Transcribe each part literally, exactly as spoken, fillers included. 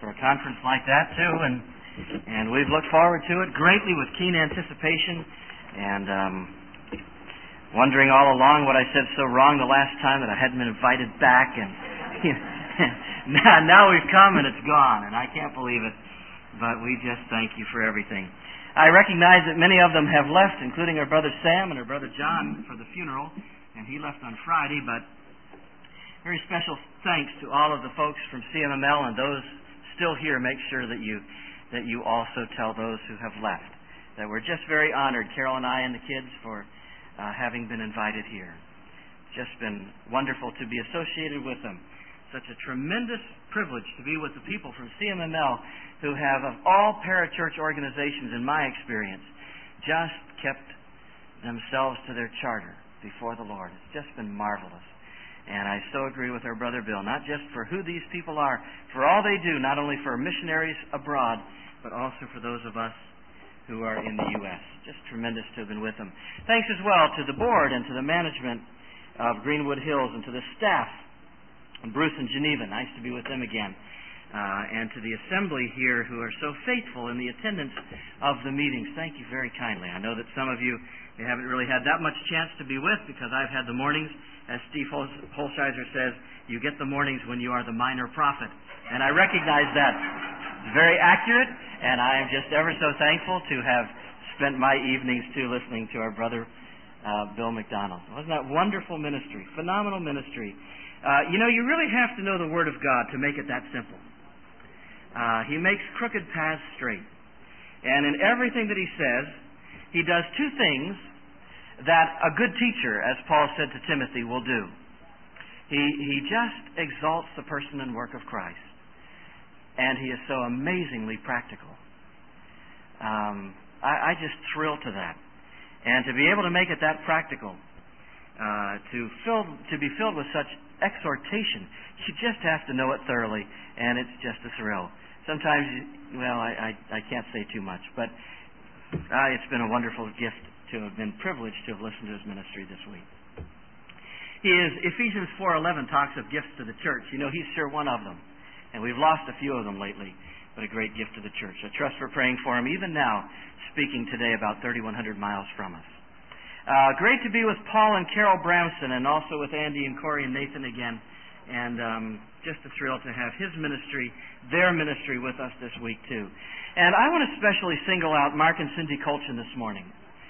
for a conference like that too, and and we've looked forward to it greatly with keen anticipation, and um, wondering all along what I said so wrong the last time that I hadn't been invited back, and you know, now, now we've come and it's gone, and I can't believe it. But we just thank you for everything. I recognize that many of them have left, including our brother Sam and our brother John for the funeral, and he left on Friday, but very special thanks to all of the folks from C M M L and those still here. Make sure that you that you also tell those who have left that we're just very honored, Carol and I and the kids, for uh, having been invited here. Just been wonderful to be associated with them. Such a tremendous privilege to be with the people from C M M L who have, of all parachurch organizations, in my experience, just kept themselves to their charter before the Lord. It's just been marvelous. And I so agree with our brother Bill, not just for who these people are, for all they do, not only for missionaries abroad, but also for those of us who are in the U S Just tremendous to have been with them. Thanks as well to the board and to the management of Greenwood Hills and to the staff, and Bruce and Geneva. Nice to be with them again. Uh, and to the assembly here who are so faithful in the attendance of the meetings. Thank you very kindly. I know that some of you, you haven't really had that much chance to be with because I've had the mornings. As Steve Holsheiser says, you get the mornings when you are the minor prophet. And I recognize that. It's very accurate, and I am just ever so thankful to have spent my evenings, too, listening to our brother uh, Bill McDonald. Wasn't that wonderful ministry? Phenomenal ministry. Uh, you know, you really have to know the Word of God to make it that simple. Uh, he makes crooked paths straight. And in everything that he says, he does two things that a good teacher, as Paul said to Timothy, will do. He, he just exalts the person and work of Christ. And he is so amazingly practical. Um, I, I just thrill to that. And to be able to make it that practical, uh, to fill, to be filled with such exhortation, you just have to know it thoroughly, and it's just a thrill. Sometimes, well, I, I, I can't say too much, but uh, it's been a wonderful gift to have been privileged to have listened to his ministry this week. He is, Ephesians four eleven talks of gifts to the church. You know, he's sure one of them. And we've lost a few of them lately, but a great gift to the church. I trust we're praying for him, even now, speaking today about thirty-one hundred miles from us. Uh, great to be with Paul and Carol Bramson, and also with Andy and Corey and Nathan again. And um, just a thrill to have his ministry, their ministry, with us this week, too. And I want to especially single out Mark and Cindy Colchin this morning.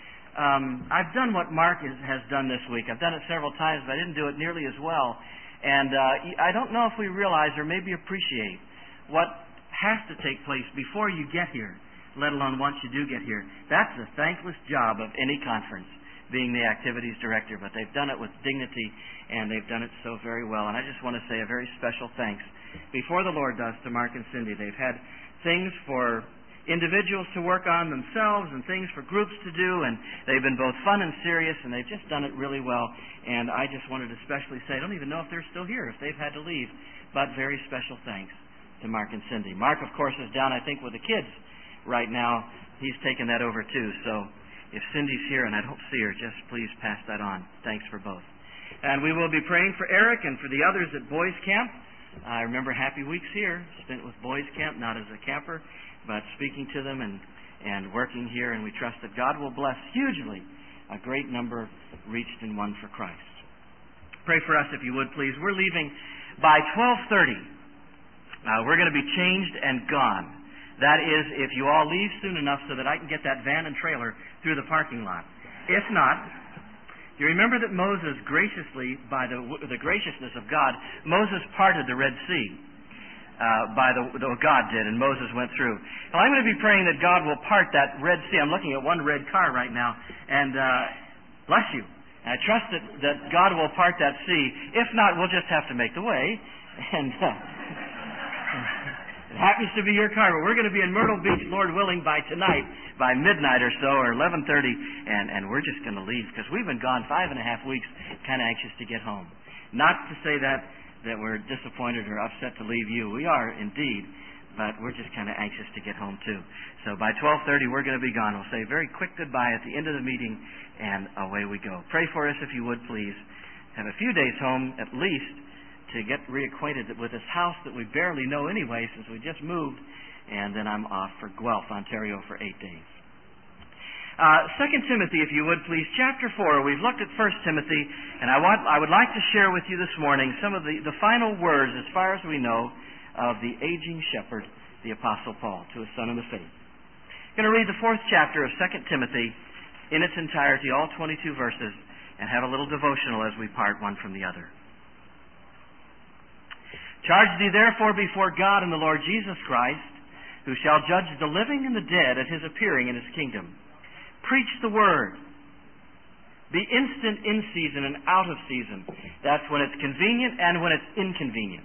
Um, I've done what Mark is, has done this week. I've done it several times, but I didn't do it nearly as well. And uh, I don't know if we realize or maybe appreciate what has to take place before you get here, let alone once you do get here. That's a thankless job of any conference, being the activities director. But they've done it with dignity, and they've done it so very well. And I just want to say a very special thanks before the Lord does to Mark and Cindy. They've had things for individuals to work on themselves and things for groups to do, and they've been both fun and serious, and they've just done it really well. And I just wanted to especially say, I don't even know if they're still here, if they've had to leave, but very special thanks to Mark and Cindy. Mark, of course, is down, I think, with the kids right now. He's taken that over, too. So if Cindy's here, and I don't see her, just please pass that on. Thanks for both. And we will be praying for Eric and for the others at Boys Camp. I remember happy weeks here, spent with Boys Camp, not as a camper, but speaking to them and, and working here, and we trust that God will bless hugely a great number reached and won for Christ. Pray for us if you would, please. We're leaving by twelve thirty. Uh, we're going to be changed and gone. That is, if you all leave soon enough so that I can get that van and trailer through the parking lot. If not, you remember that Moses graciously, by the, the graciousness of God, Moses parted the Red Sea. Uh, by the, the God did, and Moses went through. Well, I'm going to be praying that God will part that Red Sea. I'm looking at one red car right now, and uh, bless you. And I trust that, that God will part that sea. If not, we'll just have to make the way. And uh, it happens to be your car, but we're going to be in Myrtle Beach, Lord willing, by tonight, by midnight or so, or eleven thirty, and, and we're just going to leave because we've been gone five and a half weeks, kind of anxious to get home. Not to say that that we're disappointed or upset to leave you. We are indeed, but we're just kind of anxious to get home too. So by twelve thirty, we're going to be gone. We'll say a very quick goodbye at the end of the meeting, and away we go. Pray for us if you would, please. Have a few days home at least to get reacquainted with this house that we barely know anyway since we just moved, and then I'm off for Guelph, Ontario for eight days. Uh, Second Timothy, if you would please, chapter four. We've looked at First Timothy, and I, want, I would like to share with you this morning some of the, the final words, as far as we know, of the aging shepherd, the Apostle Paul, to his son in the faith. I'm going to read the fourth chapter of Second Timothy in its entirety, all twenty-two verses, and have a little devotional as we part one from the other. Charge thee therefore before God and the Lord Jesus Christ, who shall judge the living and the dead at his appearing in his kingdom. Preach the word. Be instant in season and out of season. That's when it's convenient and when it's inconvenient.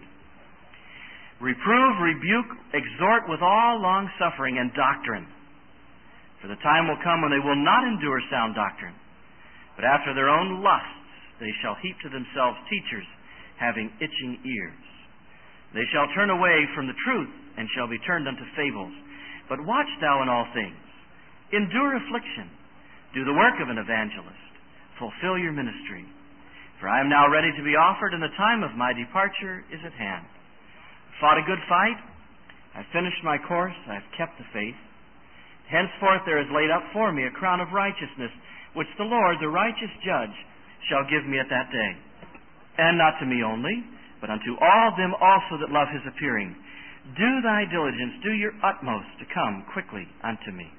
Reprove, rebuke, exhort with all long-suffering and doctrine. For the time will come when they will not endure sound doctrine, but after their own lusts they shall heap to themselves teachers having itching ears. They shall turn away from the truth and shall be turned unto fables. But watch thou in all things. Endure affliction. Do the work of an evangelist. Fulfill your ministry. For I am now ready to be offered, and the time of my departure is at hand. Fought a good fight. I've finished my course. I've kept the faith. Henceforth there is laid up for me a crown of righteousness, which the Lord, the righteous judge, shall give me at that day. And not to me only, but unto all them also that love his appearing. Do thy diligence, do your utmost to come quickly unto me.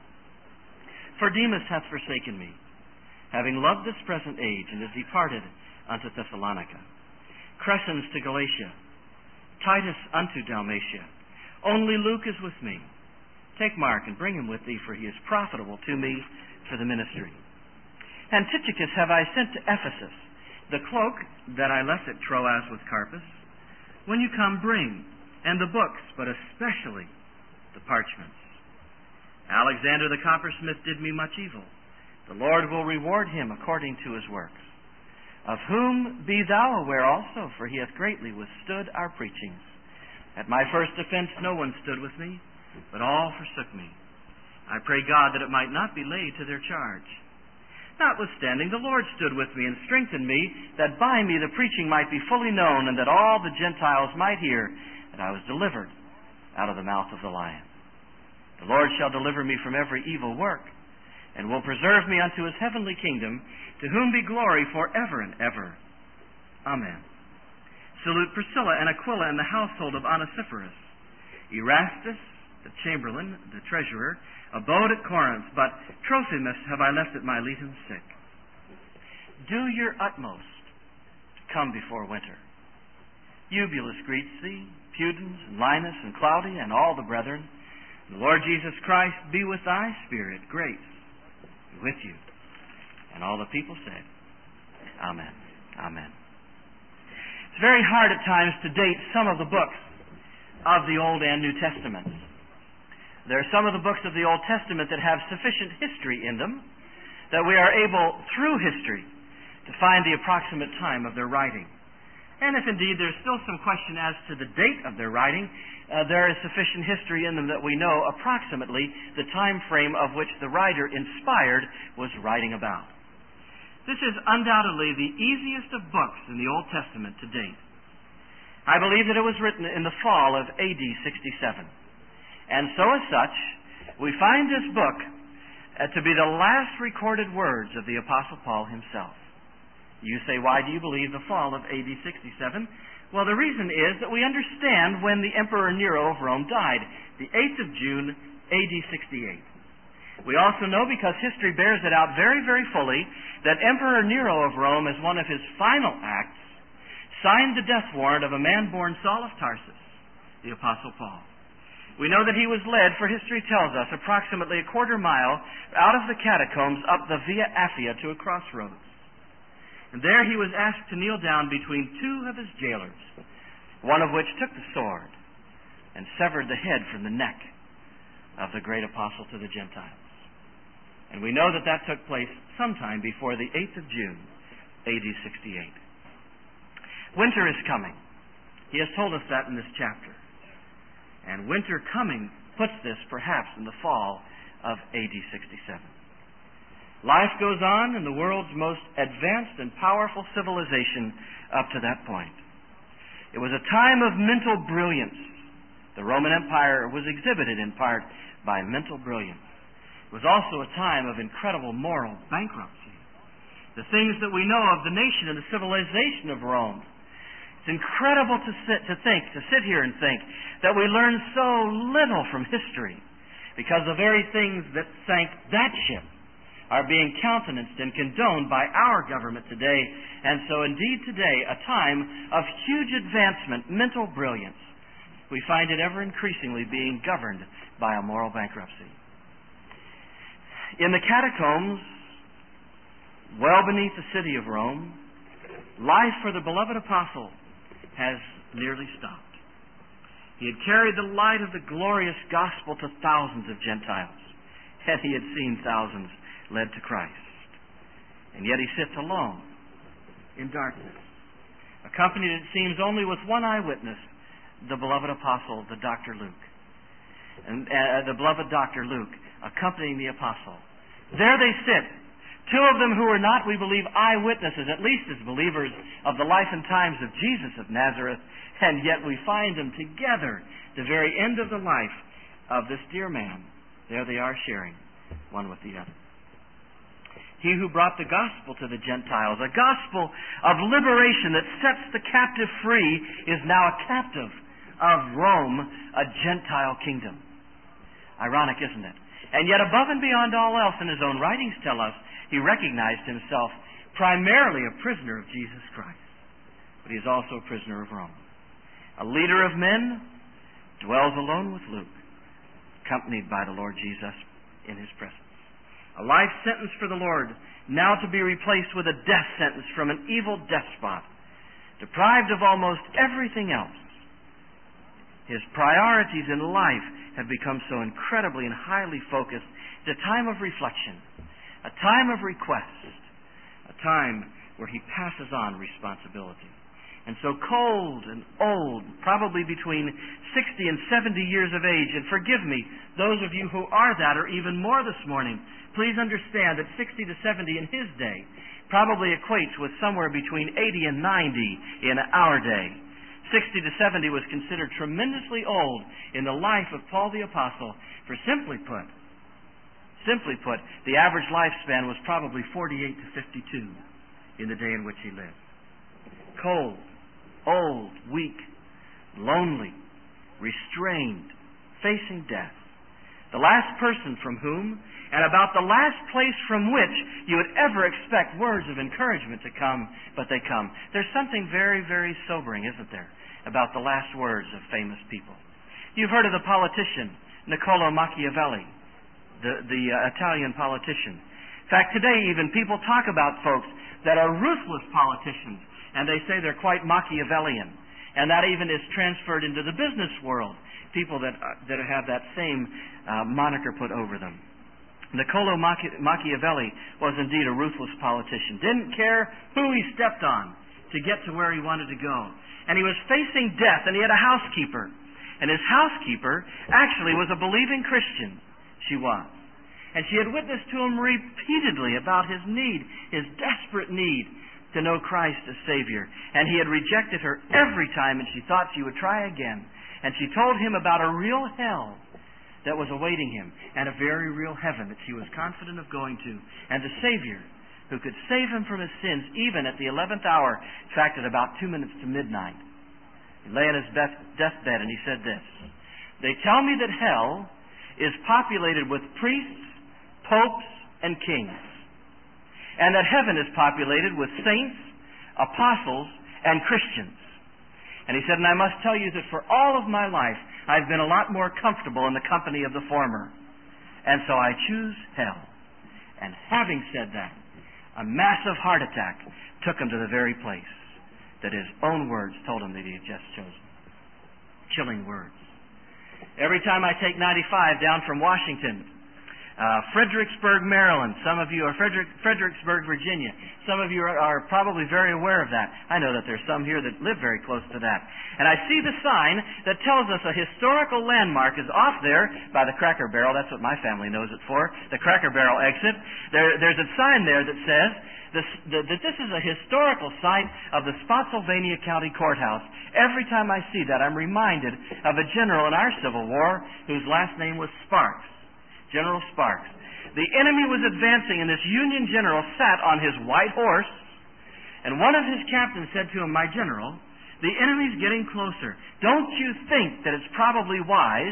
For Demas hath forsaken me, having loved this present age, and is departed unto Thessalonica. Crescens to Galatia, Titus unto Dalmatia. Only Luke is with me. Take Mark and bring him with thee, for he is profitable to me for the ministry. And Tychicus have I sent to Ephesus. The cloak that I left at Troas with Carpus, when you come, bring, and the books, but especially the parchments. Alexander the coppersmith did me much evil. The Lord will reward him according to his works. Of whom be thou aware also, for he hath greatly withstood our preachings. At my first offense no one stood with me, but all forsook me. I pray God that it might not be laid to their charge. Notwithstanding, the Lord stood with me and strengthened me, that by me the preaching might be fully known, and that all the Gentiles might hear that I was delivered out of the mouth of the lion. The Lord shall deliver me from every evil work, and will preserve me unto his heavenly kingdom, to whom be glory forever and ever. Amen. Salute Priscilla and Aquila and the household of Onesiphorus. Erastus, the chamberlain, the treasurer, abode at Corinth, but Trophimus have I left at Miletum sick. Do your utmost to come before winter. Eubulus greets thee, Pudens, and Linus, and Claudia, and all the brethren. The Lord Jesus Christ be with thy spirit. Grace be with you. And all the people said, Amen. Amen. It's very hard at times to date some of the books of the Old and New Testaments. There are some of the books of the Old Testament that have sufficient history in them that we are able, through history, to find the approximate time of their writing. And if indeed there's still some question as to the date of their writing, uh, there is sufficient history in them that we know approximately the time frame of which the writer inspired was writing about. This is undoubtedly the easiest of books in the Old Testament to date. I believe that it was written in the fall of A D sixty-seven. And so as such, we find this book uh, to be the last recorded words of the Apostle Paul himself. You say, why do you believe the fall of A D sixty-seven? Well, the reason is that we understand when the Emperor Nero of Rome died, the eighth of June, A D sixty-eight. We also know, because history bears it out very, very fully, that Emperor Nero of Rome, as one of his final acts, signed the death warrant of a man born Saul of Tarsus, the Apostle Paul. We know that he was led, for history tells us, approximately a quarter mile out of the catacombs up the Via Appia to a crossroads. And there he was asked to kneel down between two of his jailers, one of which took the sword and severed the head from the neck of the great apostle to the Gentiles. And we know that that took place sometime before the eighth of June, A D sixty-eight. Winter is coming. He has told us that in this chapter. And winter coming puts this perhaps in the fall of A D sixty-seven. Life goes on in the world's most advanced and powerful civilization up to that point. It was a time of mental brilliance. The Roman Empire was exhibited in part by mental brilliance. It was also a time of incredible moral bankruptcy. The things that we know of the nation and the civilization of Rome, it's incredible to sit, to think, to sit here and think that we learn so little from history because the very things that sank that ship are being countenanced and condoned by our government today. And so indeed today, a time of huge advancement, mental brilliance, we find it ever increasingly being governed by a moral bankruptcy. In the catacombs, well beneath the city of Rome, life for the beloved apostle has nearly stopped. He had carried the light of the glorious gospel to thousands of Gentiles, and he had seen thousands led to Christ. And yet he sits alone in darkness, accompanied, it seems, only with one eyewitness, the beloved apostle, the Doctor Luke. And uh, the beloved Doctor Luke, accompanying the apostle. There they sit, two of them who are not, we believe, eyewitnesses, at least as believers of the life and times of Jesus of Nazareth, and yet we find them together, the very end of the life of this dear man. There they are sharing, one with the other. He who brought the gospel to the Gentiles, a gospel of liberation that sets the captive free, is now a captive of Rome, a Gentile kingdom. Ironic, isn't it? And yet above and beyond all else, and his own writings tell us, he recognized himself primarily a prisoner of Jesus Christ. But he is also a prisoner of Rome. A leader of men dwells alone with Luke, accompanied by the Lord Jesus in his presence. A life sentence for the Lord, now to be replaced with a death sentence from an evil despot, deprived of almost everything else. His priorities in life have become so incredibly and highly focused. It's a time of reflection, a time of request, a time where he passes on responsibility. And so cold and old, probably between sixty and seventy years of age, and forgive me, those of you who are that or even more this morning, please understand that sixty to seventy in his day probably equates with somewhere between eighty and ninety in our day. sixty to seventy was considered tremendously old in the life of Paul the Apostle, for simply put, simply put, the average lifespan was probably forty-eight to fifty-two in the day in which he lived. Cold, old, weak, lonely, restrained, facing death. The last person from whom, and about the last place from which you would ever expect words of encouragement to come, but they come. There's something very, very sobering, isn't there, about the last words of famous people. You've heard of the politician, Niccolo Machiavelli, the, the uh, Italian politician. In fact, today even people talk about folks that are ruthless politicians, and they say they're quite Machiavellian. And that even is transferred into the business world, people that, uh, that have that same uh, moniker put over them. Niccolo Machi- Machiavelli was indeed a ruthless politician. Didn't care who he stepped on to get to where he wanted to go. And he was facing death, and he had a housekeeper. And his housekeeper actually was a believing Christian. She was. And she had witnessed to him repeatedly about his need, his desperate need to know Christ as Savior. And he had rejected her every time, and she thought she would try again. And she told him about a real hell that was awaiting him, and a very real heaven that she was confident of going to, and a Savior who could save him from his sins even at the eleventh hour, in fact at about two minutes to midnight. He lay on his deathbed and he said this: "They tell me that hell is populated with priests, popes, and kings, and that heaven is populated with saints, apostles, and Christians." And he said, "And I must tell you that for all of my life, I've been a lot more comfortable in the company of the former. And so I choose hell." And having said that, a massive heart attack took him to the very place that his own words told him that he had just chosen. Chilling words. Every time I take ninety-five down from Washington, Uh, Fredericksburg, Maryland. Some of you are Frederick, Fredericksburg, Virginia. Some of you are, are probably very aware of that. I know that there's some here that live very close to that. And I see the sign that tells us a historical landmark is off there by the Cracker Barrel. That's what my family knows it for, the Cracker Barrel exit. There, there's a sign there that says this, that this is a historical site of the Spotsylvania County Courthouse. Every time I see that, I'm reminded of a general in our Civil War whose last name was Sparks. General Sparks. The enemy was advancing, and this Union general sat on his white horse, and one of his captains said to him, "My general, the enemy's getting closer. Don't you think that it's probably wise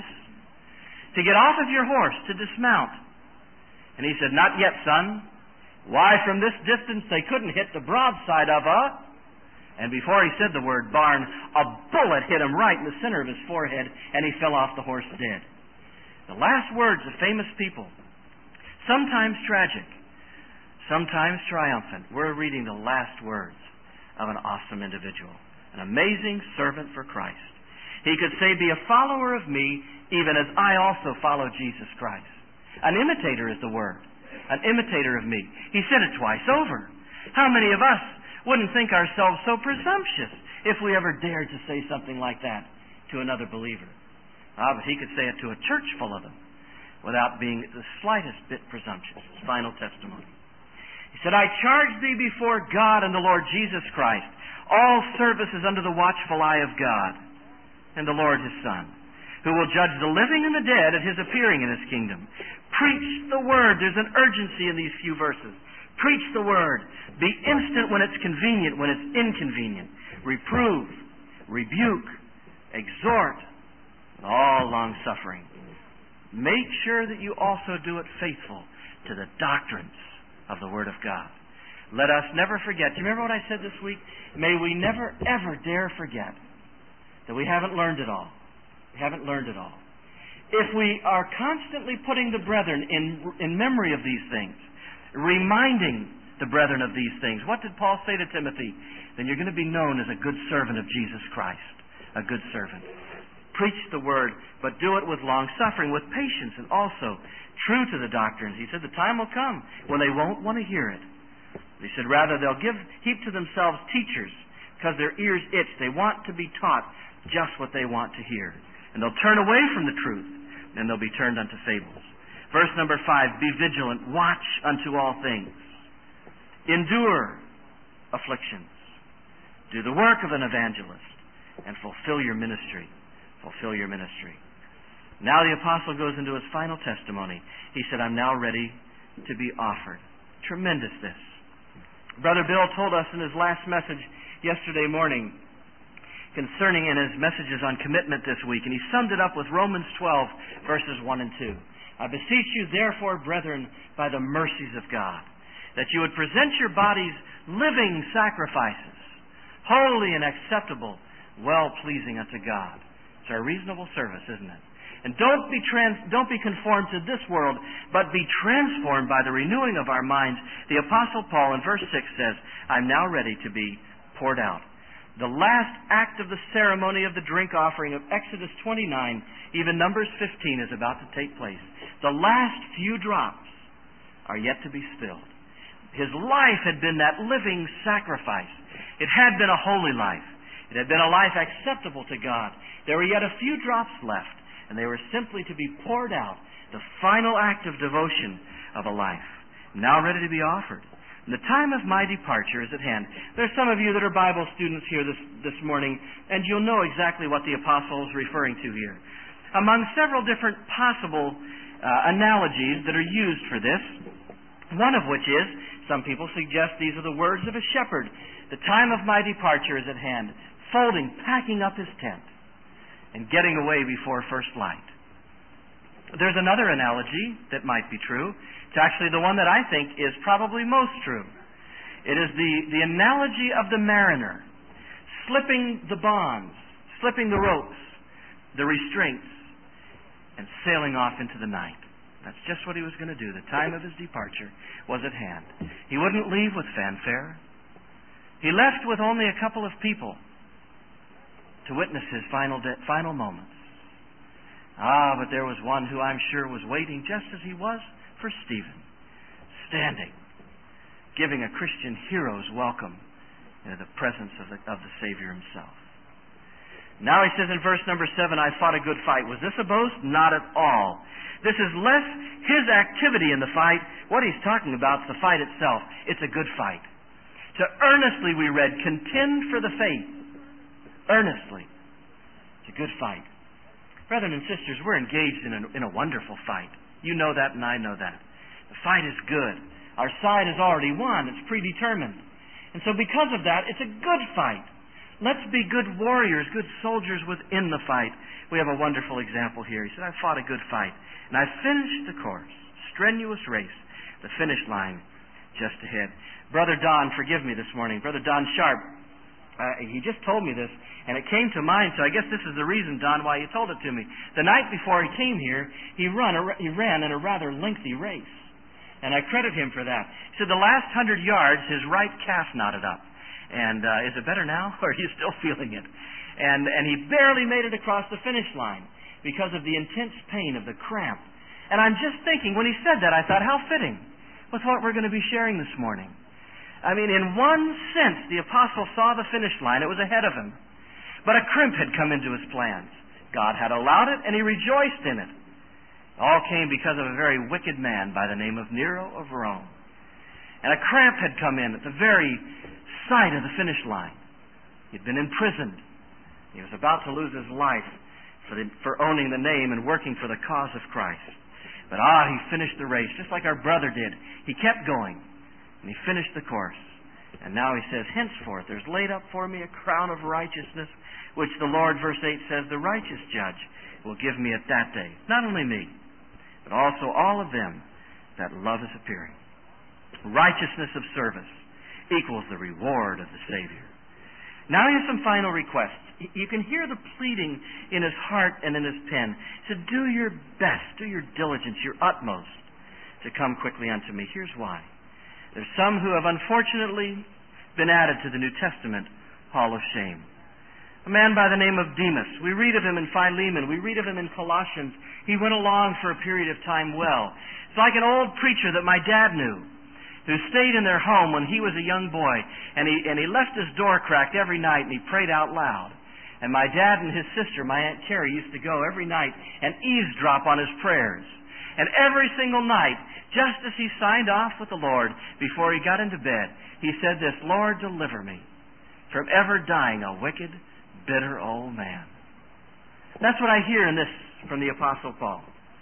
to get off of your horse, to dismount?" And he said, "Not yet, son. Why, from this distance they couldn't hit the broadside of a..." And before he said the word barn, a bullet hit him right in the center of his forehead, and he fell off the horse dead. The last words of famous people, sometimes tragic, sometimes triumphant. We're reading the last words of an awesome individual, an amazing servant for Christ. He could say, "Be a follower of me, even as I also follow Jesus Christ." An imitator is the word. An imitator of me. He said it twice over. How many of us wouldn't think ourselves so presumptuous if we ever dared to say something like that to another believer? Ah, but he could say it to a church full of them without being the slightest bit presumptuous. His final testimony. He said, "I charge thee before God and the Lord Jesus Christ, all service is under the watchful eye of God and the Lord his Son, who will judge the living and the dead at his appearing in his kingdom. Preach the word." There's an urgency in these few verses. Preach the word. Be instant when it's convenient, when it's inconvenient. Reprove, rebuke, exhort, all long-suffering. Make sure that you also do it faithful to the doctrines of the Word of God. Let us never forget. Do you remember what I said this week? May we never, ever dare forget that we haven't learned it all. We haven't learned it all. If we are constantly putting the brethren in, in memory of these things, reminding the brethren of these things, what did Paul say to Timothy? Then you're going to be known as a good servant of Jesus Christ. A good servant. Preach the word, but do it with long-suffering, with patience, and also true to the doctrines. He said the time will come when they won't want to hear it. He said rather they'll give heap to themselves teachers because their ears itch. They want to be taught just what they want to hear. And they'll turn away from the truth, and they'll be turned unto fables. Verse number five, be vigilant, watch unto all things. Endure afflictions. Do the work of an evangelist, and fulfill your ministry. Fulfill your ministry. Now the apostle goes into his final testimony. He said, I'm now ready to be offered. Tremendous this. Brother Bill told us in his last message yesterday morning concerning in his messages on commitment this week, and he summed it up with Romans twelve, verses one and two. I beseech you therefore, brethren, by the mercies of God, that you would present your bodies living sacrifices, holy and acceptable, well-pleasing unto God. It's our reasonable service, isn't it? And don't be trans, don't be conformed to this world, but be transformed by the renewing of our minds. The Apostle Paul in verse six says, I'm now ready to be poured out. The last act of the ceremony of the drink offering of Exodus twenty-nine, even Numbers fifteen, is about to take place. The last few drops are yet to be spilled. His life had been that living sacrifice. It had been a holy life. It had been a life acceptable to God. There were yet a few drops left, and they were simply to be poured out, the final act of devotion of a life, now ready to be offered. And the time of my departure is at hand. There's some of you that are Bible students here this, this morning, and you'll know exactly what the apostle is referring to here. Among several different possible uh, analogies that are used for this, one of which is, some people suggest these are the words of a shepherd. The time of my departure is at hand, folding, packing up his tent, and getting away before first light. There's another analogy that might be true. It's actually the one that I think is probably most true. It is the, the analogy of the mariner slipping the bonds, slipping the ropes, the restraints, and sailing off into the night. That's just what he was going to do. The time of his departure was at hand. He wouldn't leave with fanfare. He left with only a couple of people to witness his final de- final moments. Ah, but there was one who I'm sure was waiting just as he was for Stephen, standing, giving a Christian hero's welcome into the presence of the, of the Savior himself. Now he says in verse number seven, I fought a good fight. Was this a boast? Not at all. This is less his activity in the fight. What he's talking about is the fight itself. It's a good fight. To earnestly, we read, contend for the faith. Earnestly. It's a good fight. Brethren and sisters, we're engaged in a, in a wonderful fight. You know that and I know that. The fight is good. Our side has already won. It's predetermined. And so because of that, it's a good fight. Let's be good warriors, good soldiers within the fight. We have a wonderful example here. He said, I fought a good fight, and I finished the course. Strenuous race. The finish line just ahead. Brother Don, forgive me this morning. Brother Don Sharp, uh, he just told me this, and it came to mind, so I guess this is the reason, Don, why you told it to me. The night before he came here, he, run a, he ran in a rather lengthy race, and I credit him for that. He said the last hundred yards, his right calf knotted up. And uh, is it better now, or are you still feeling it? And and he barely made it across the finish line because of the intense pain of the cramp. And I'm just thinking, when he said that, I thought, how fitting with what we're going to be sharing this morning. I mean, in one sense, the apostle saw the finish line. It was ahead of him. But a crimp had come into his plans. God had allowed it, and he rejoiced in it. It all came because of a very wicked man by the name of Nero of Rome. And a cramp had come in at the very sight of the finish line. He'd been imprisoned. He was about to lose his life for, the, for owning the name and working for the cause of Christ. But ah, he finished the race, just like our brother did. He kept going, and he finished the course. And now he says, henceforth there's laid up for me a crown of righteousness, which the Lord, verse eight says, the righteous judge will give me at that day. Not only me, but also all of them that love his appearing. Righteousness of service equals the reward of the Savior. Now he has some final requests. You can hear the pleading in his heart and in his pen. He said, do your best, do your diligence, your utmost to come quickly unto me. Here's why. There's some who have unfortunately been added to the New Testament hall of shame. A man by the name of Demas. We read of him in Philemon. We read of him in Colossians. He went along for a period of time well. It's like an old preacher that my dad knew, who stayed in their home when he was a young boy, and he and he left his door cracked every night, and he prayed out loud. And my dad and his sister, my Aunt Carrie, used to go every night and eavesdrop on his prayers. And every single night, just as he signed off with the Lord before he got into bed, he said this, Lord, deliver me from ever dying a wicked, bitter old man. That's what I hear in this from the Apostle Paul.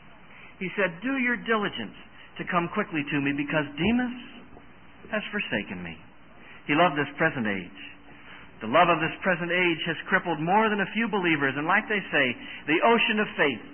He said, do your diligence to come quickly to me, because Demas has forsaken me. He loved this present age. The love of this present age has crippled more than a few believers, and like they say, the ocean of faith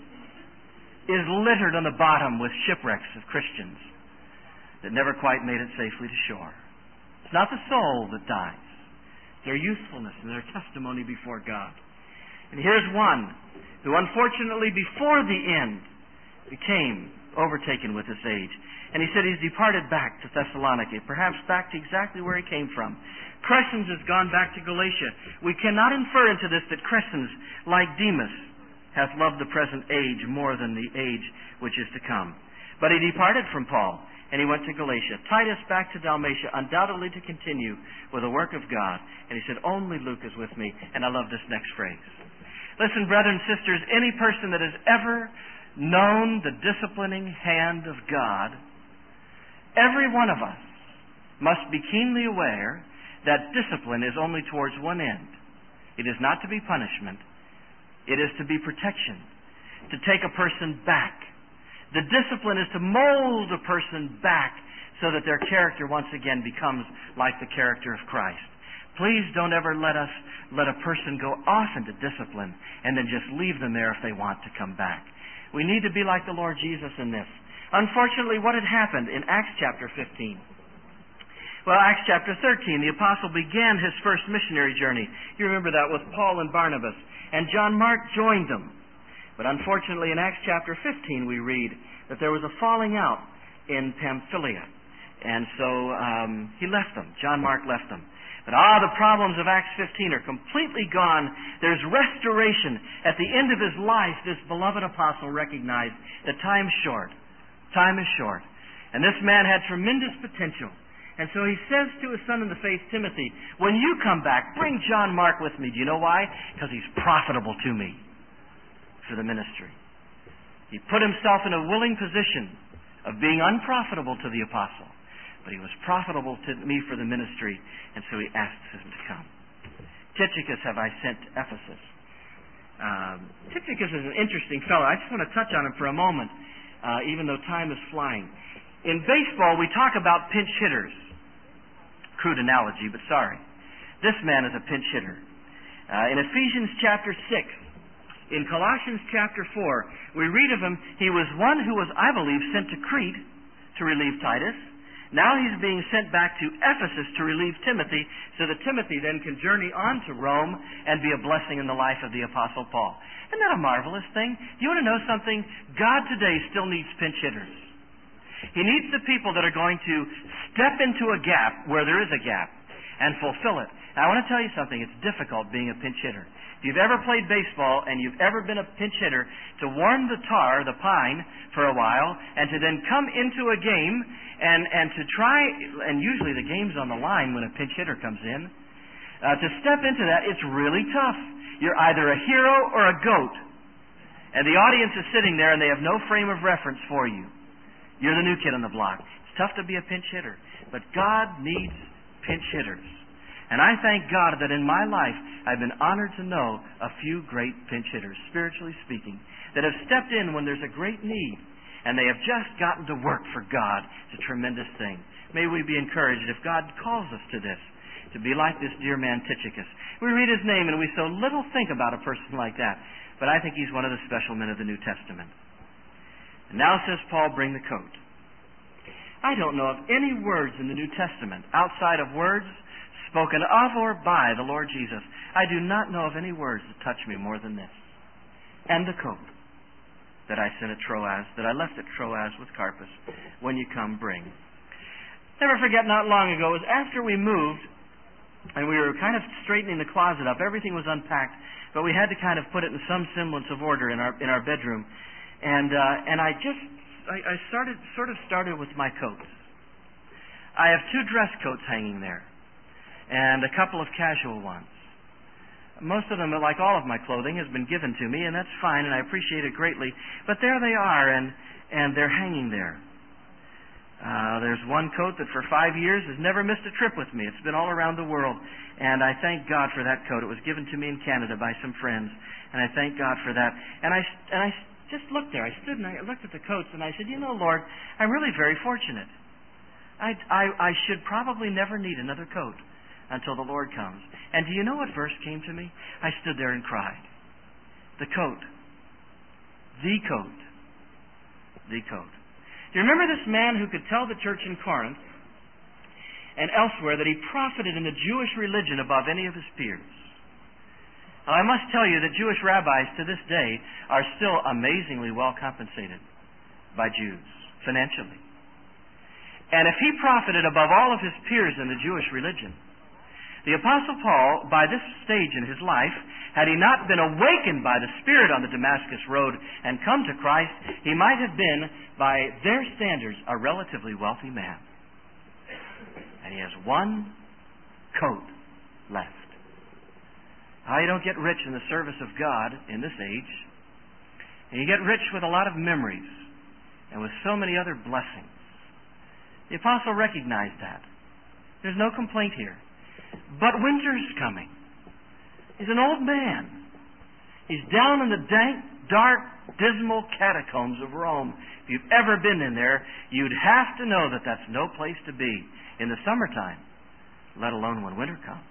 is littered on the bottom with shipwrecks of Christians that never quite made it safely to shore. It's not the soul that dies. Their youthfulness and their testimony before God. And here's one who unfortunately before the end became overtaken with this age. And he said he's departed back to Thessalonica, perhaps back to exactly where he came from. Crescens has gone back to Galatia. We cannot infer into this that Crescens, like Demas, hath loved the present age more than the age which is to come. But he departed from Paul, and he went to Galatia. Titus back to Dalmatia, undoubtedly to continue with the work of God. And he said, only Luke is with me. And I love this next phrase. Listen, brethren and sisters, any person that has ever known the disciplining hand of God, every one of us must be keenly aware that discipline is only towards one end. It is not to be punishment. It is to be protection, to take a person back. The discipline is to mold a person back so that their character once again becomes like the character of Christ. Please don't ever let us let a person go off into discipline and then just leave them there if they want to come back. We need to be like the Lord Jesus in this. Unfortunately, what had happened in Acts chapter fifteen? Well, Acts chapter thirteen, the apostle began his first missionary journey. You remember that with Paul and Barnabas. And John Mark joined them. But unfortunately, in Acts chapter fifteen, we read that there was a falling out in Pamphylia. And so um, he left them. John Mark left them. But ah, the problems of Acts fifteen are completely gone. There's restoration. At the end of his life, this beloved apostle recognized that time's short. Time is short. And this man had tremendous potential. And so he says to his son in the faith, Timothy, when you come back, bring John Mark with me. Do you know why? Because he's profitable to me for the ministry. He put himself in a willing position of being unprofitable to the apostle. But he was profitable to me for the ministry, and so he asks him to come. Tychicus have I sent to Ephesus. Um, Tychicus is an interesting fellow. I just want to touch on him for a moment, uh, even though time is flying. In baseball, we talk about pinch hitters. Crude analogy, but sorry. This man is a pinch hitter. Uh, in Ephesians chapter six, in Colossians chapter four, we read of him, he was one who was, I believe, sent to Crete to relieve Titus. Now he's being sent back to Ephesus to relieve Timothy, so that Timothy then can journey on to Rome and be a blessing in the life of the Apostle Paul. Isn't that a marvelous thing? You want to know something? God today still needs pinch hitters. He needs the people that are going to step into a gap where there is a gap and fulfill it. Now, I want to tell you something. It's difficult being a pinch hitter. If you've ever played baseball and you've ever been a pinch hitter, to warm the tar, the pine, for a while, and to then come into a game and, and to try, and usually the game's on the line when a pinch hitter comes in, uh, to step into that, it's really tough. You're either a hero or a goat. And the audience is sitting there and they have no frame of reference for you. You're the new kid on the block. It's tough to be a pinch hitter. But God needs pinch hitters. And I thank God that in my life I've been honored to know a few great pinch hitters, spiritually speaking, that have stepped in when there's a great need. And they have just gotten to work for God. It's a tremendous thing. May we be encouraged if God calls us to this, to be like this dear man Tychicus. We read his name and we so little think about a person like that. But I think he's one of the special men of the New Testament. And now, says Paul, bring the coat. I don't know of any words in the New Testament outside of words spoken of or by the Lord Jesus. I do not know of any words that touch me more than this. And the coat that I sent at Troas, that I left at Troas with Carpus. When you come, bring. Never forget, not long ago, it was after we moved and we were kind of straightening the closet up. Everything was unpacked, but we had to kind of put it in some semblance of order in our in our bedroom. And uh, and I just I, I started sort of started with my coats. I have two dress coats hanging there, and a couple of casual ones. Most of them, like all of my clothing, has been given to me, and that's fine, and I appreciate it greatly. But there they are, and and they're hanging there. Uh, there's one coat that for five years has never missed a trip with me. It's been all around the world, and I thank God for that coat. It was given to me in Canada by some friends, and I thank God for that. And I and I. just looked there. I stood and I looked at the coats and I said, you know, Lord, I'm really very fortunate. I, I, I should probably never need another coat until the Lord comes. And do you know what verse came to me? I stood there and cried. The coat. The coat. The coat. Do you remember this man who could tell the church in Corinth and elsewhere that he profited in the Jewish religion above any of his peers? Now, I must tell you that Jewish rabbis to this day are still amazingly well compensated by Jews, financially. And if he profited above all of his peers in the Jewish religion, the Apostle Paul, by this stage in his life, had he not been awakened by the Spirit on the Damascus Road and come to Christ, he might have been, by their standards, a relatively wealthy man. And he has one coat left. How you don't get rich in the service of God in this age. And you get rich with a lot of memories and with so many other blessings. The apostle recognized that. There's no complaint here. But winter's coming. He's an old man. He's down in the dank, dark, dismal catacombs of Rome. If you've ever been in there, you'd have to know that that's no place to be in the summertime, let alone when winter comes.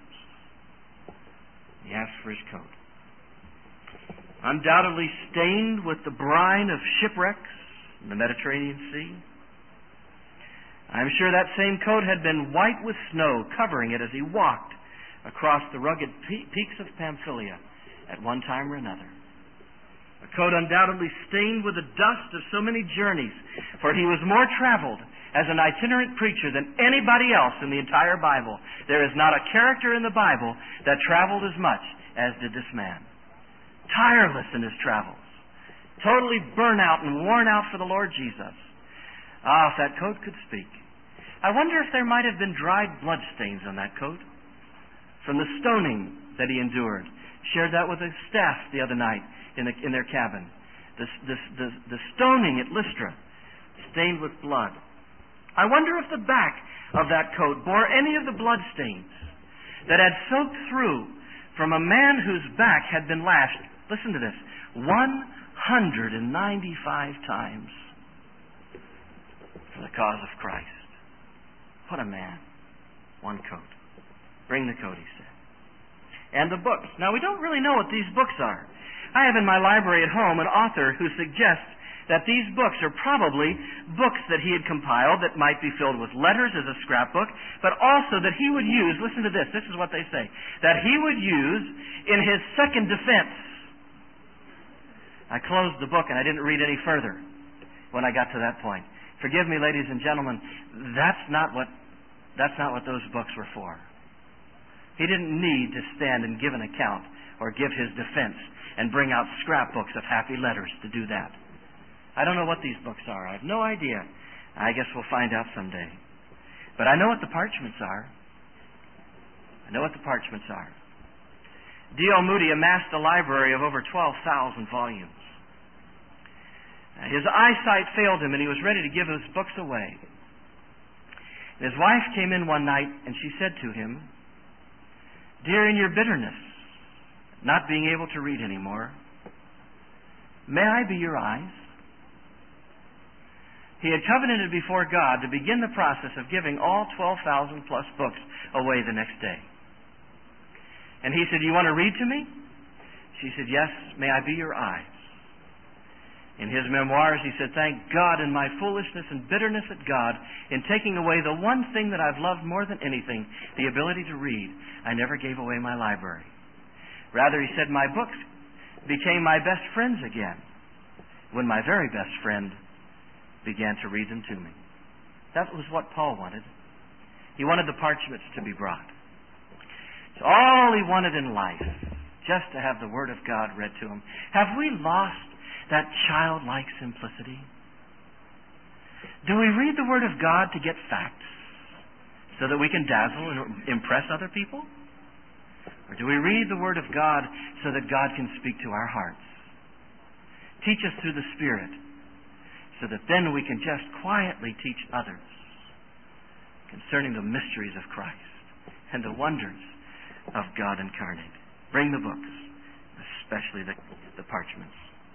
He asked for his coat. Undoubtedly stained with the brine of shipwrecks in the Mediterranean Sea. I'm sure that same coat had been white with snow, covering it as he walked across the rugged peaks of Pamphylia at one time or another. A coat undoubtedly stained with the dust of so many journeys, for he was more traveled as an itinerant preacher than anybody else in the entire Bible. There is not a character in the Bible that traveled as much as did this man. Tireless in his travels. Totally burnt out and worn out for the Lord Jesus. Ah, if that coat could speak. I wonder if there might have been dried blood stains on that coat from the stoning that he endured. Shared that with his staff the other night in, the, in their cabin. The, the, the, the stoning at Lystra, stained with blood. I wonder if the back of that coat bore any of the blood stains that had soaked through from a man whose back had been lashed, listen to this, one hundred ninety-five times for the cause of Christ. What a man. One coat. Bring the coat, he said. And the books. Now, we don't really know what these books are. I have in my library at home an author who suggests that these books are probably books that he had compiled that might be filled with letters as a scrapbook, but also that he would use, listen to this, this is what they say, that he would use in his second defense. I closed the book and I didn't read any further when I got to that point. Forgive me, ladies and gentlemen, that's not what that's not what those books were for. He didn't need to stand and give an account or give his defense and bring out scrapbooks of happy letters to do that. I don't know what these books are. I have no idea. I guess we'll find out someday. But I know what the parchments are. I know what the parchments are. D L Moody amassed a library of over twelve thousand volumes. His eyesight failed him and he was ready to give his books away. And his wife came in one night and she said to him, "Dear, in your bitterness, not being able to read anymore, may I be your eyes?" He had covenanted before God to begin the process of giving all twelve thousand plus books away the next day. And he said, "You want to read to me?" She said, "Yes, may I be your eyes?" In his memoirs, he said, "Thank God in my foolishness and bitterness at God in taking away the one thing that I've loved more than anything, the ability to read, I never gave away my library. Rather," he said, "my books became my best friends again when my very best friend began to read them to me." That was what Paul wanted. He wanted the parchments to be brought. It's all he wanted in life, just to have the Word of God read to him. Have we lost that childlike simplicity? Do we read the Word of God to get facts so that we can dazzle and impress other people? Or do we read the Word of God so that God can speak to our hearts? Teach us through the Spirit so that then we can just quietly teach others concerning the mysteries of Christ and the wonders of God incarnate. Bring the books, especially the, the parchments.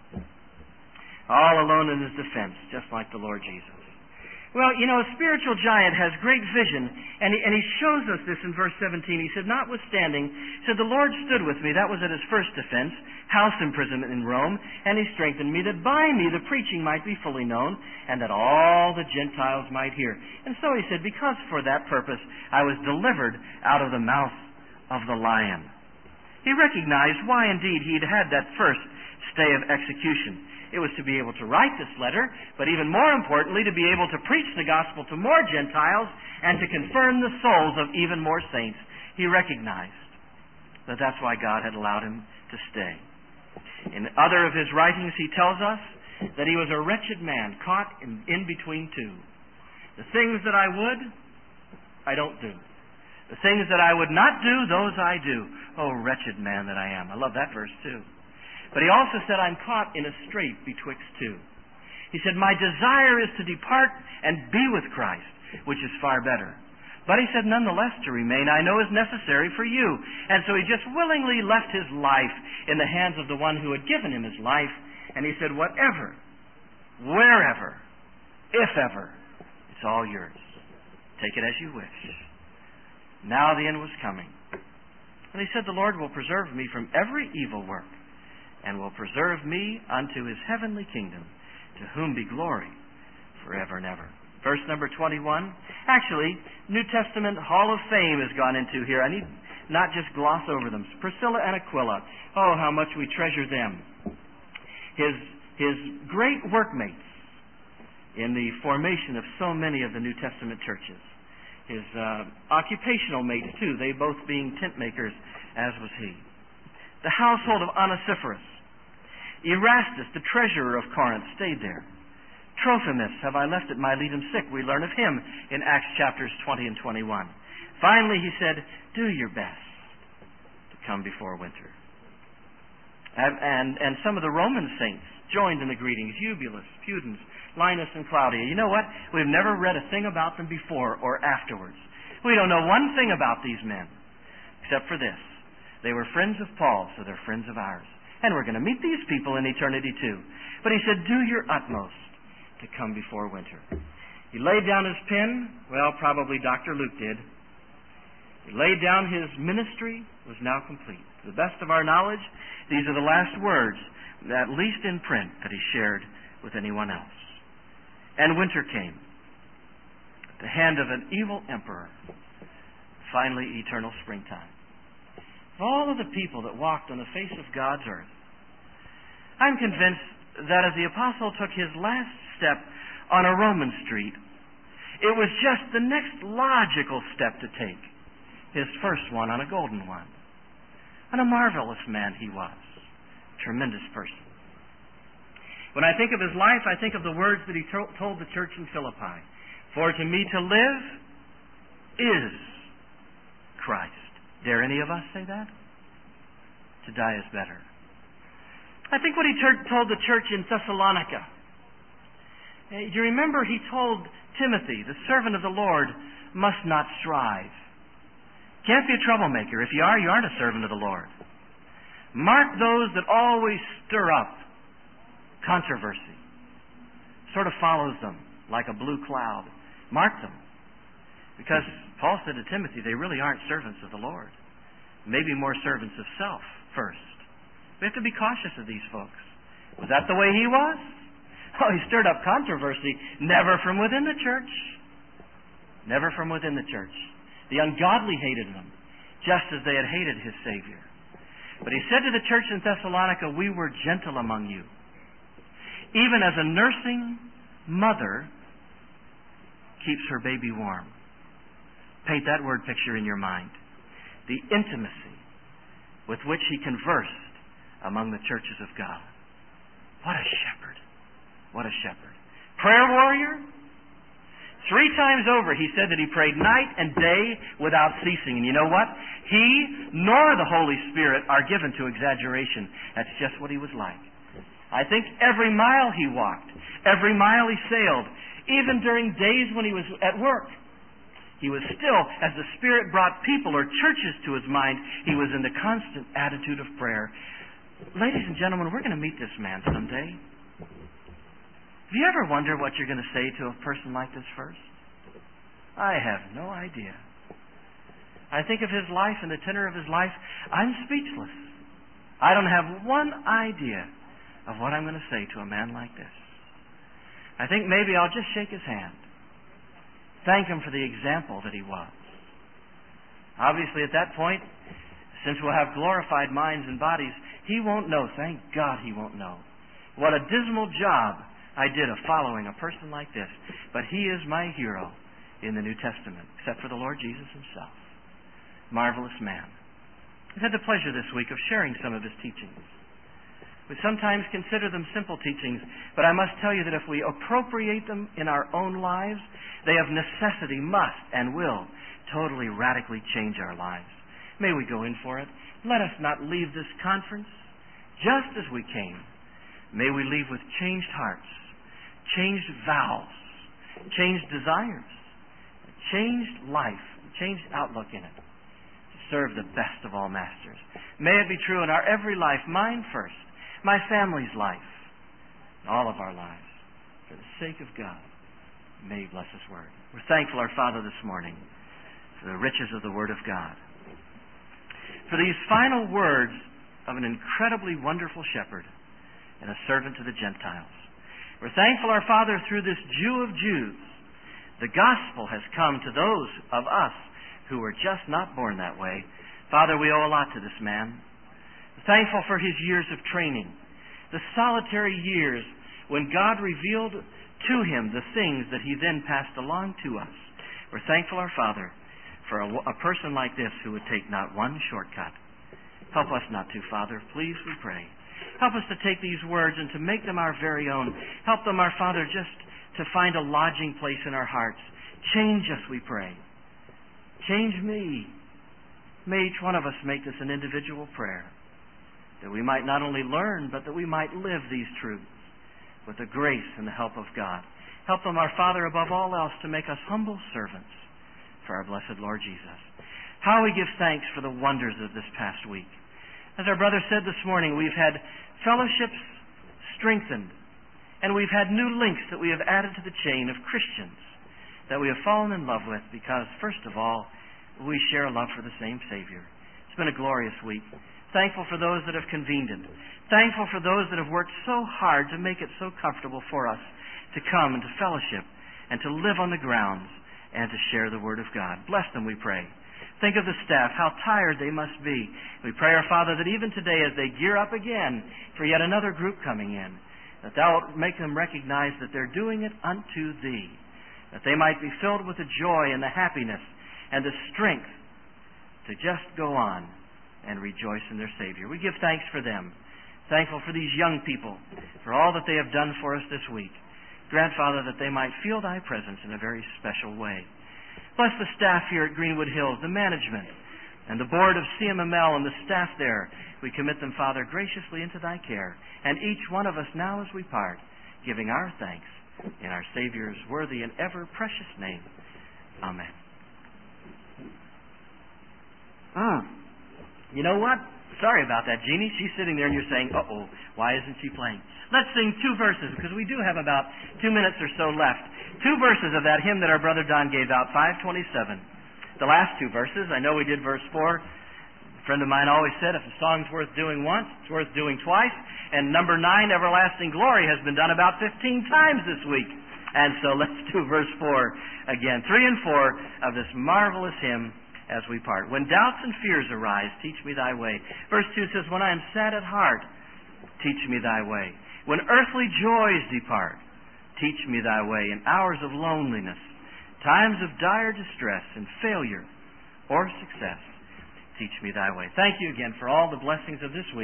All alone in his defense, just like the Lord Jesus. Well, you know, a spiritual giant has great vision, and he, and he shows us this in verse seventeen. He said, "Notwithstanding, said the Lord stood with me." That was at his first defense, house imprisonment in Rome, "and he strengthened me, that by me the preaching might be fully known, and that all the Gentiles might hear." And so he said, "Because for that purpose I was delivered out of the mouth of the lion." He recognized why indeed he'd had that first stay of execution. It was to be able to write this letter, but even more importantly, to be able to preach the gospel to more Gentiles and to confirm the souls of even more saints. He recognized that that's why God had allowed him to stay. In other of his writings, he tells us that he was a wretched man caught in, in between two. The things that I would, I don't do. The things that I would not do, those I do. Oh, wretched man that I am. I love that verse too. But he also said, "I'm caught in a strait betwixt two." He said, "My desire is to depart and be with Christ, which is far better. But," he said, "nonetheless to remain I know is necessary for you." And so he just willingly left his life in the hands of the one who had given him his life. And he said, "Whatever, wherever, if ever, it's all yours. Take it as you wish." Now the end was coming. And he said, "The Lord will preserve me from every evil work, and will preserve me unto his heavenly kingdom, to whom be glory forever and ever." Verse number twenty-one. Actually, New Testament Hall of Fame has gone into here. I need not just gloss over them. Priscilla and Aquila. Oh, how much we treasure them. His, his great workmates in the formation of so many of the New Testament churches. His uh, occupational mates, too, they both being tent makers, as was he. The household of Onesiphorus. Erastus, the treasurer of Corinth, stayed there. Trophimus have I left at Miletum sick. We learn of him in Acts chapters twenty and twenty-one. Finally, he said, do your best to come before winter. And, and, and some of the Roman saints joined in the greetings, Eubulus, Pudens, Linus, and Claudia. You know what? We've never read a thing about them before or afterwards. We don't know one thing about these men, except for this. They were friends of Paul, so they're friends of ours. And we're going to meet these people in eternity too. But he said, do your utmost to come before winter. He laid down his pen. Well, probably Doctor Luke did. He laid down his ministry, was now complete. To the best of our knowledge, these are the last words, at least in print, that he shared with anyone else. And winter came. At the hand of an evil emperor. Finally, eternal springtime. Of all of the people that walked on the face of God's earth, I'm convinced that as the apostle took his last step on a Roman street, it was just the next logical step to take. His first one on a golden one. And a marvelous man he was. Tremendous person. When I think of his life, I think of the words that he to- told the church in Philippi. For to me to live is Christ. Dare any of us say that? To die is better. I think what he ter- told the church in Thessalonica. Uh, do you remember he told Timothy, the servant of the Lord, must not strive. Can't be a troublemaker. If you are, you aren't a servant of the Lord. Mark those that always stir up controversy. Sort of follows them like a blue cloud. Mark them. Because Paul said to Timothy, they really aren't servants of the Lord. Maybe more servants of self first. We have to be cautious of these folks. Was that the way he was? Oh, he stirred up controversy, never from within the church. Never from within the church. The ungodly hated him, just as they had hated his Savior. But he said to the church in Thessalonica, we were gentle among you. Even as a nursing mother keeps her baby warm. Paint that word picture in your mind. The intimacy with which he conversed among the churches of God. What a shepherd. What a shepherd. Prayer warrior. Three times over he said that he prayed night and day without ceasing. And you know what? He nor the Holy Spirit are given to exaggeration. That's just what he was like. I think every mile he walked, every mile he sailed, even during days when he was at work, he was still, as the Spirit brought people or churches to his mind, he was in the constant attitude of prayer. Ladies and gentlemen, we're going to meet this man someday. Do you ever wonder what you're going to say to a person like this first? I have no idea. I think of his life and the tenor of his life. I'm speechless. I don't have one idea of what I'm going to say to a man like this. I think maybe I'll just shake his hand. Thank him for the example that he was. Obviously, at that point, since we'll have glorified minds and bodies, he won't know, thank God he won't know, what a dismal job I did of following a person like this. But he is my hero in the New Testament, except for the Lord Jesus himself. Marvelous man. I've had the pleasure this week of sharing some of his teachings. We sometimes consider them simple teachings, but I must tell you that if we appropriate them in our own lives, they of necessity must and will totally radically change our lives. May we go in for it. Let us not leave this conference just as we came. May we leave with changed hearts, changed vows, changed desires, changed life, changed outlook in it, to serve the best of all masters. May it be true in our every life, mine first, my family's life, all of our lives. For the sake of God, may He bless His Word. We're thankful, our Father, this morning for the riches of the Word of God. For these final words of an incredibly wonderful shepherd and a servant to the Gentiles. We're thankful, our Father, through this Jew of Jews, the gospel has come to those of us who were just not born that way. Father, we owe a lot to this man. We're thankful for his years of training, the solitary years when God revealed to him the things that he then passed along to us. We're thankful, our Father, for a, a person like this who would take not one shortcut. Help us not to, Father. Please, we pray. Help us to take these words and to make them our very own. Help them, our Father, just to find a lodging place in our hearts. Change us, we pray. Change me. May each one of us make this an individual prayer, that we might not only learn, but that we might live these truths with the grace and the help of God. Help them, our Father, above all else, to make us humble servants for our blessed Lord Jesus. How we give thanks for the wonders of this past week. As our brother said this morning, we've had fellowships strengthened, and we've had new links that we have added to the chain of Christians that we have fallen in love with because, first of all, we share a love for the same Savior. It's been a glorious week. Thankful for those that have convened it. Thankful for those that have worked so hard to make it so comfortable for us to come and to fellowship and to live on the grounds and to share the Word of God. Bless them, we pray. Think of the staff, how tired they must be. We pray, our Father, that even today as they gear up again for yet another group coming in, that Thou wilt make them recognize that they're doing it unto Thee, that they might be filled with the joy and the happiness and the strength to just go on and rejoice in their Savior. We give thanks for them. Thankful for these young people, for all that they have done for us this week. Grant, Father, that they might feel Thy presence in a very special way. Bless the staff here at Greenwood Hills, the management, and the board of C M M L and the staff there. We commit them, Father, graciously into Thy care, and each one of us now as we part, giving our thanks in our Savior's worthy and ever precious name. Amen. Mm. You know what? Sorry about that, Jeannie. She's sitting there and you're saying, uh-oh, why isn't she playing? Let's sing two verses, because we do have about two minutes or so left. Two verses of that hymn that our brother Don gave out, five twenty-seven. The last two verses. I know we did verse four. A friend of mine always said, if a song's worth doing once, it's worth doing twice. And number nine, Everlasting Glory, has been done about fifteen times this week. And so let's do verse four again. Three and four of this marvelous hymn as we part. When doubts and fears arise, teach me Thy way. Verse two says, when I am sad at heart, teach me Thy way. When earthly joys depart, teach me Thy way. In hours of loneliness, times of dire distress and failure or success, teach me Thy way. Thank you again for all the blessings of this week.